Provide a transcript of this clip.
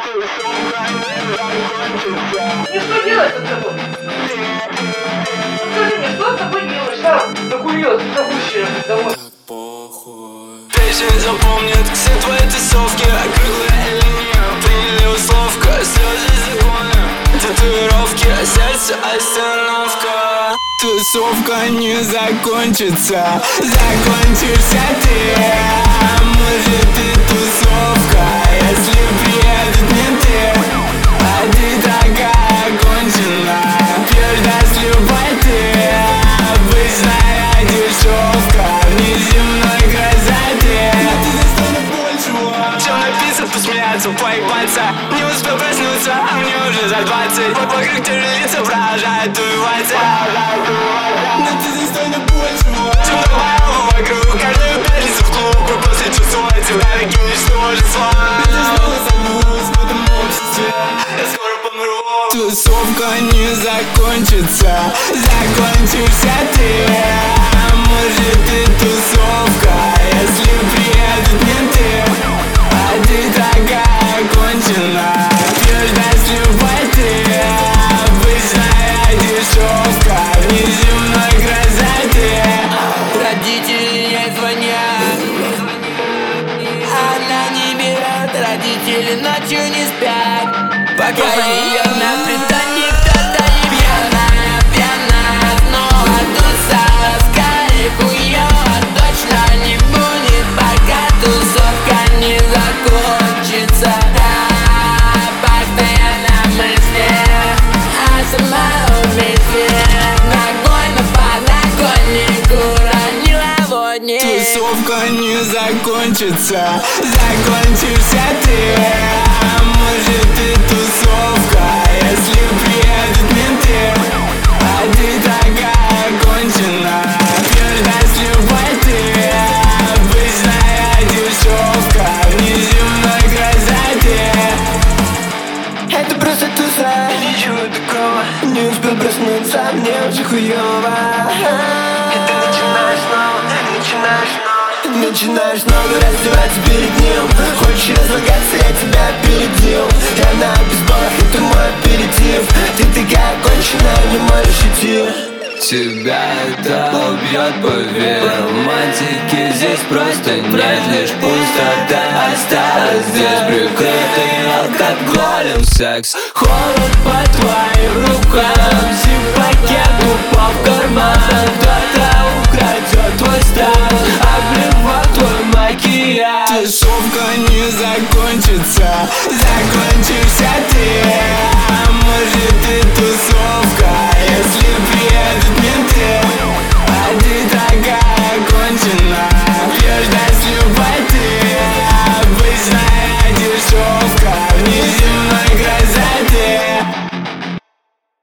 Мне что делать-то с тобой? Скажи мне, что с тобой делаешь? Сам докурился, загущий разговор. Песня запомнит все твои тусовки, круглая линия, приняли условка, слезы законы, татуировки, сердце остановка. Тусовка не закончится, закончишься ты. Может и тусовка, если приедут менты, а ты такая конченая, пьешь до слепоты. Обычная дешевка внеземной красоты. Но ты достойна большего, чем написано, посмеяться, поебаться. Не успел проснуться, а мне уже за 20. Вокруг тебе лица поражают убиваться. Но ты достойна большего, чем добавил вокруг. Каждую пятницу в клуб, и после часов тебя таким ничтожеством. Ты снова загнулась в этом обществе, я скоро помру. Тусовка не закончится, закончишься ты. Может и тусовка, если приедут менты, а ты такая конченая, пьешь до слепоты. Обычная дешевка внеземной красоты. Родители ей звонят, она не берет, родители ночью не спят, пока ее на притоне кто-то не пьяная, пьяная. Снова тусовка и хуёво точно не будет, пока тусовка не закончится. Постоянно мысли о самоубийстве, ногой на подоконник уронила водник. Тусовка не закончится, закончишься ты. Может и тусовка, если приедут менты, а ты такая конченая, пьешь до слепоты. Обычная дешевка внеземной красоты. Это просто туса, ничего такого. Не успел проснуться, мне уже хуёво. И ты начинаешь снова, начинаешь снова раздеваться перед ним. Хочешь разлагаться, я тебя опередил. Я на бейсболах, это мой аперитив. Ты такая конченая, не можешь идти. Тебя это убьет, поверь. Романтики здесь просто нет, лишь пустота осталась здесь, прикрытый алкоголем секс. Холод по твоим рукам, зип-пакет упал в карман. Кто-то украдет твой стан, обливал твой макияж. Тусовка не закончится, закончишься